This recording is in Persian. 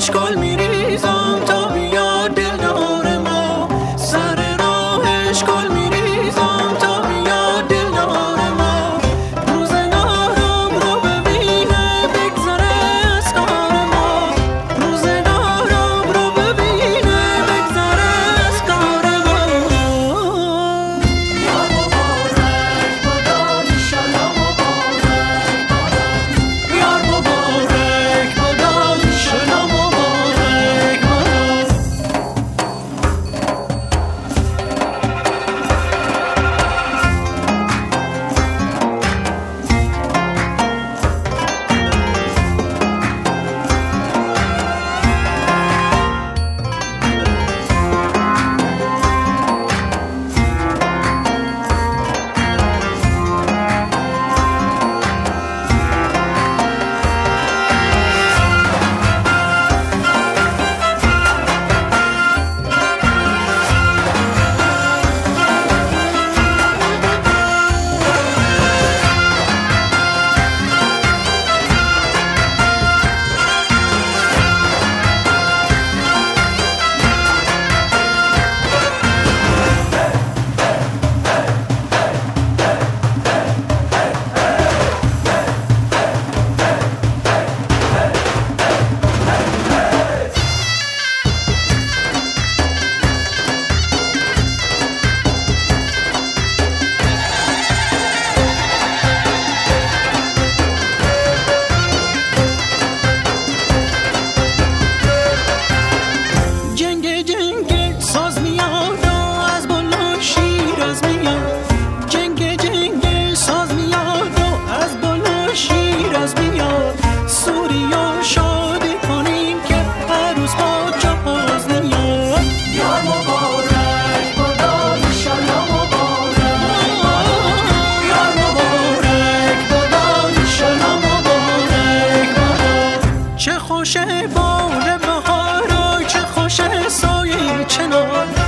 راهش گل میریزم تا بیاد دلدار ما، سر راهش گل میریزم تا بیاد دلدار ما. روزگارم رو ببینه بگذره از کار ما، روزگارم رو ببینه بگذره از کار ما. یا مبارک باد ایشالله مبارک باد، یار مبارک باد ایشالله مبارک باد. جنگ ساز میاد و از بالا شیراز میاد، جنگ ساز میاد و از بالا شیراز میاد. سوریا شادی کنیم که عروس با جهاز میاد. یا مبارک باد ایشالله مبارک باد، یا مبارک باد ایشالله مبارک باد. چه خوشه بال بهار، چه خوشه سایه چنار،